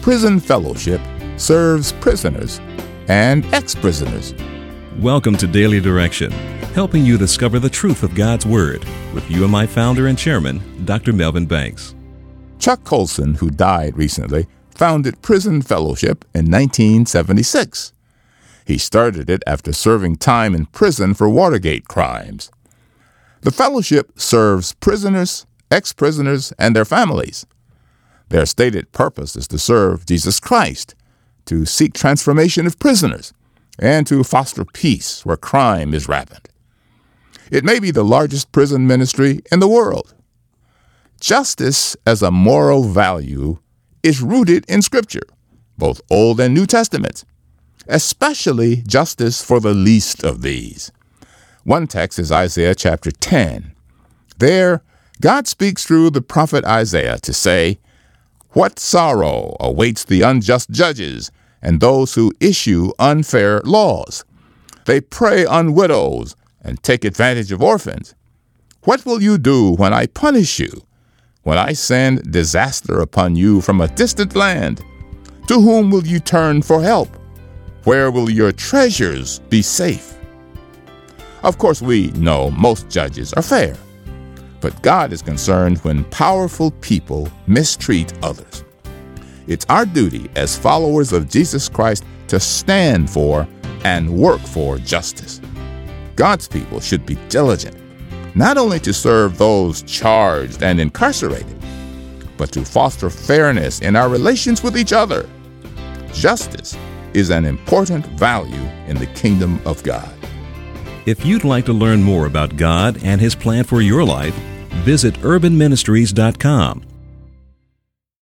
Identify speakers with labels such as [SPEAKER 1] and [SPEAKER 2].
[SPEAKER 1] Prison Fellowship serves prisoners and ex-prisoners.
[SPEAKER 2] Welcome to Daily Direction, helping you discover the truth of God's Word with you and my founder and chairman, Dr. Melvin Banks.
[SPEAKER 1] Chuck Colson, who died recently, founded Prison Fellowship in 1976. He started it after serving time in prison for Watergate crimes. The fellowship serves prisoners, ex-prisoners, and their families. Their stated purpose is to serve Jesus Christ, to seek transformation of prisoners, and to foster peace where crime is rampant. It may be the largest prison ministry in the world. Justice as a moral value is rooted in Scripture, both Old and New Testaments, especially justice for the least of these. One text is Isaiah chapter 10. There, God speaks through the prophet Isaiah to say, "What sorrow awaits the unjust judges and those who issue unfair laws? They prey on widows and take advantage of orphans. What will you do when I punish you, when I send disaster upon you from a distant land? To whom will you turn for help? Where will your treasures be safe?" Of course, we know most judges are fair, but God is concerned when powerful people mistreat others. It's our duty as followers of Jesus Christ to stand for and work for justice. God's people should be diligent, not only to serve those charged and incarcerated, but to foster fairness in our relations with each other. Justice is an important value in the kingdom of God.
[SPEAKER 2] If you'd like to learn more about God and His plan for your life, visit urbanministries.com